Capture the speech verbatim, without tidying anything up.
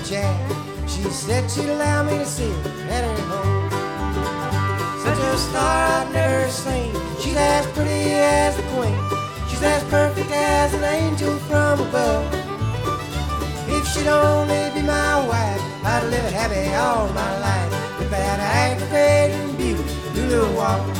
chat. She said she'd allow me to see her at her home. Such a star I'd never seen. She's as pretty as the queen. She's as perfect as an angel from above. If she'd only be my wife, I'd live happy all my life with that aggravating beauty, Lulu Wall.